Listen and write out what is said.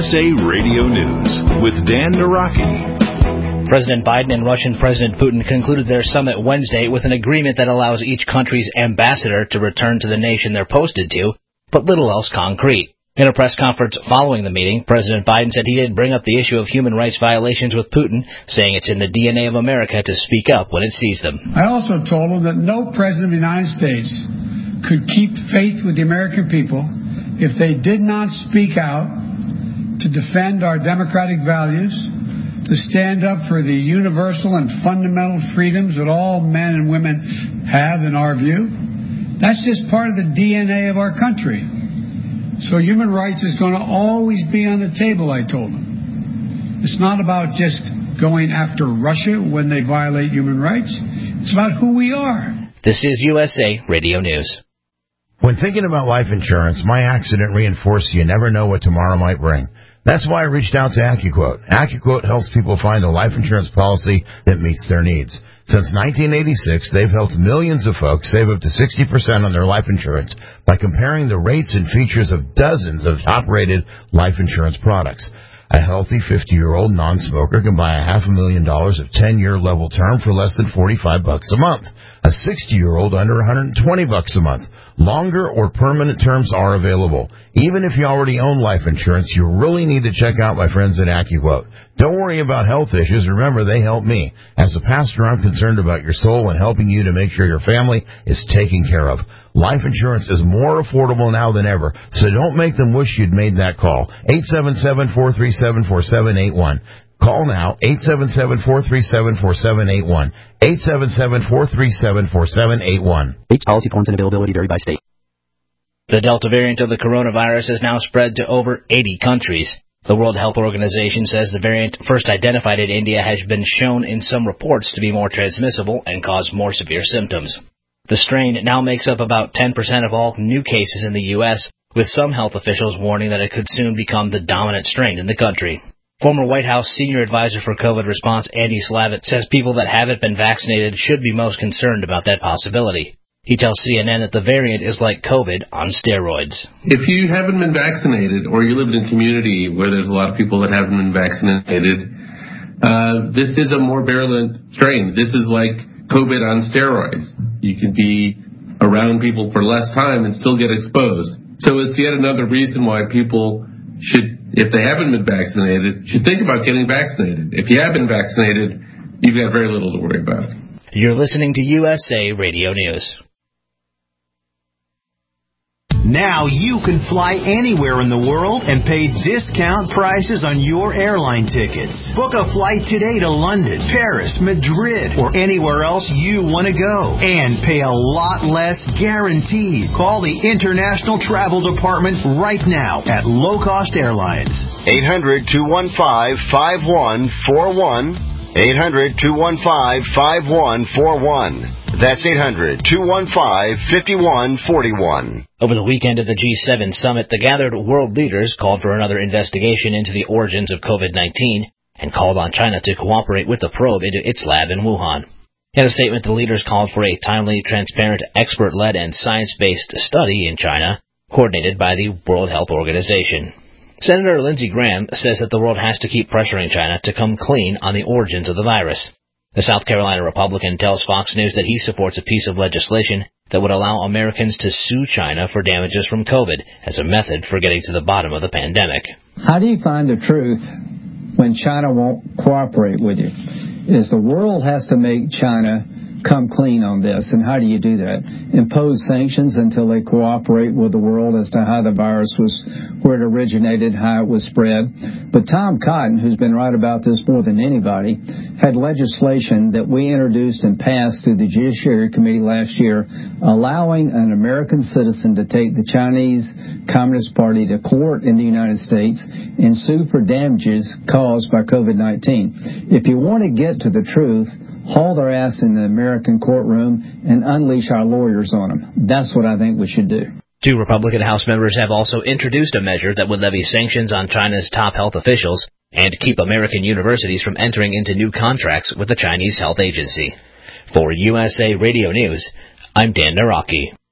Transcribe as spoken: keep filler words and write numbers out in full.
S A Radio News with Dan Naraki. President Biden and Russian President Putin concluded their summit Wednesday with an agreement that allows each country's ambassador to return to the nation they're posted to, but little else concrete. In a press conference following the meeting, President Biden said he didn't bring up the issue of human rights violations with Putin, saying it's in the D N A of America to speak up when it sees them. I also told him that no president of the United States could keep faith with the American people if they did not speak out to defend our democratic values, to stand up for the universal and fundamental freedoms that all men and women have in our view. That's just part of the D N A of our country. So human rights is going to always be on the table, I told them. It's not about just going after Russia when they violate human rights. It's about who we are. This is U S A Radio News. When thinking about life insurance, my accident reinforced you never know what tomorrow might bring. That's why I reached out to AccuQuote. AccuQuote helps people find a life insurance policy that meets their needs. Since nineteen eighty-six, they've helped millions of folks save up to sixty percent on their life insurance by comparing the rates and features of dozens of top-rated life insurance products. A healthy fifty-year-old non-smoker can buy a half a million dollars of ten-year level term for less than forty-five bucks a month. A sixty-year-old under one hundred twenty bucks a month. Longer or permanent terms are available. Even if you already own life insurance, you really need to check out my friends at AccuQuote. Don't worry about health issues. Remember, they help me. As a pastor, I'm concerned about your soul and helping you to make sure your family is taken care of. Life insurance is more affordable now than ever, so don't make them wish you'd made that call. eight seven seven, four three seven, four seven eight one. Call now, eight seven seven, four three seven, four seven eight one. eight seven seven, four three seven, four seven eight one. Rates, policy forms, and availability vary by state. The Delta variant of the coronavirus has now spread to over eighty countries. The World Health Organization says the variant first identified in India has been shown in some reports to be more transmissible and cause more severe symptoms. The strain now makes up about ten percent of all new cases in the U S, with some health officials warning that it could soon become the dominant strain in the country. Former White House senior advisor for COVID response Andy Slavitt says people that haven't been vaccinated should be most concerned about that possibility. He tells C N N that the variant is like COVID on steroids. If you haven't been vaccinated or you live in a community where there's a lot of people that haven't been vaccinated, uh, this is a more virulent strain. This is like COVID on steroids. You can be around people for less time and still get exposed. So it's yet another reason why people should, if they haven't been vaccinated, should think about getting vaccinated. If you have been vaccinated, you've got very little to worry about. You're listening to U S A Radio News. Now you can fly anywhere in the world and pay discount prices on your airline tickets. Book a flight today to London, Paris, Madrid, or anywhere else you want to go. And pay a lot less guaranteed. Call the International Travel Department right now at Low Cost Airlines. eight hundred, two one five, five one four one. eight hundred, two one five, five one four one. That's eight hundred, two one five, five one four one. Over the weekend of the G seven summit, the gathered world leaders called for another investigation into the origins of COVID nineteen and called on China to cooperate with the probe into its lab in Wuhan. In a statement, the leaders called for a timely, transparent, expert-led, and science-based study in China, coordinated by the World Health Organization. Senator Lindsey Graham says that the world has to keep pressuring China to come clean on the origins of the virus. The South Carolina Republican tells Fox News that he supports a piece of legislation that would allow Americans to sue China for damages from COVID as a method for getting to the bottom of the pandemic. How do you find the truth when China won't cooperate with you? Is the world has to make China come clean on this, and how do you do that? Impose sanctions until they cooperate with the world as to how the virus was, where it originated, how it was spread. But Tom Cotton, who's been right about this more than anybody, had legislation that we introduced and passed through the Judiciary Committee last year, allowing an American citizen to take the Chinese Communist Party to court in the United States and sue for damages caused by COVID nineteen. If you want to get to the truth, haul their ass in the American courtroom and unleash our lawyers on them. That's what I think we should do. Two Republican House members have also introduced a measure that would levy sanctions on China's top health officials and keep American universities from entering into new contracts with the Chinese Health Agency. For U S A Radio News, I'm Dan Naraki.